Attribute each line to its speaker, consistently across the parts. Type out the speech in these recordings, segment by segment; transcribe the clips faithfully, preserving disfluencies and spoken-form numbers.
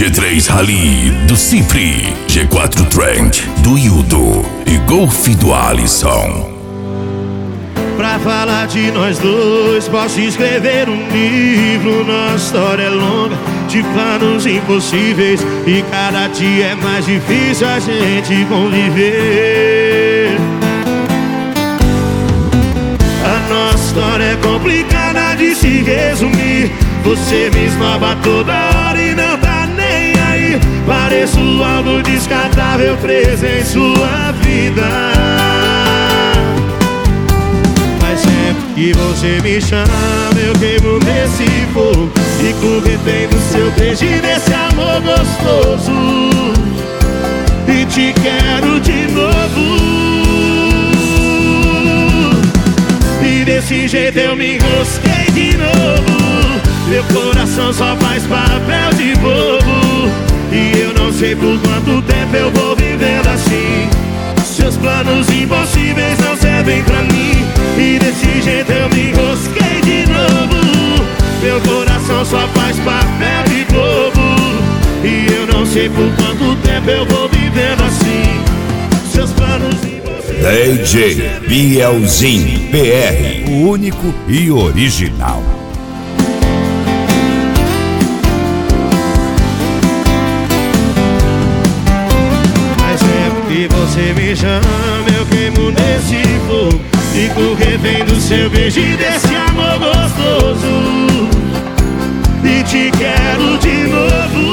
Speaker 1: G três Rally do Cifre, G quatro Trend do Hildo e Golf do Alisson.
Speaker 2: Pra falar de nós dois, posso escrever um livro. Nossa história é longa, de planos impossíveis, e cada dia é mais difícil a gente conviver. A nossa história é complicada de se resumir. Você me esnova toda hora e não tá nem aí. Pareço algo descartável preso em sua vida. Que você me chama, eu queimo nesse fogo, fico refém do seu beijo e desse amor gostoso, e te quero de novo. E desse jeito eu me enrosquei de novo. Meu coração só faz papel de bobo, e eu não sei por quanto tempo eu vou vivendo assim. Seus planos impossíveis não servem pra mim, e desse jeito eu me enrosquei de novo. Meu coração só faz papel de bobo, e eu não sei por quanto tempo eu vou vivendo assim. Seus planos impossíveis.
Speaker 1: D J Bielzinho P R, o único e original.
Speaker 2: E você me chama, eu queimo nesse fogo, fico refém do seu beijo e desse amor gostoso, e te quero de novo.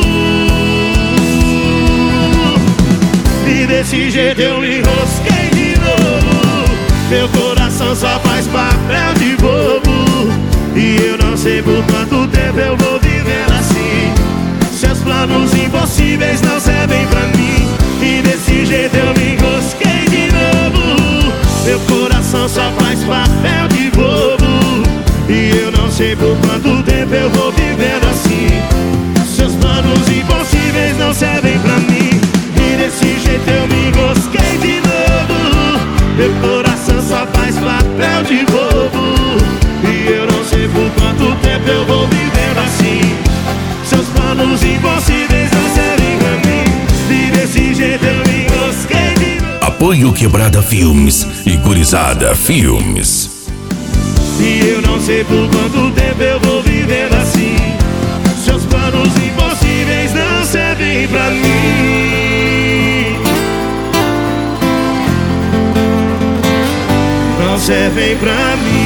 Speaker 2: E desse jeito eu me enrosquei de novo. Meu coração só faz papel de bobo, e eu não sei por quanto tempo eu vou vivendo assim. Seus planos impossíveis não servem pra mim, e desse jeito eu me enrosquei de novo. Meu coração só faz papel de bobo, e eu não sei por quanto tempo eu vou vivendo assim. Seus planos impossíveis não servem pra mim, e desse jeito eu me enrosquei de novo. Meu coração só faz papel de bobo, e eu não sei por quanto tempo eu vou vivendo assim. Seus planos impossíveis não servem pra mim, e desse jeito eu me enrosquei de novo.
Speaker 1: Apoio Quebrada Filmes e Gurizada Filmes.
Speaker 2: E eu não sei por quanto tempo eu vou vivendo assim. Seus planos impossíveis não servem pra mim, não servem pra mim.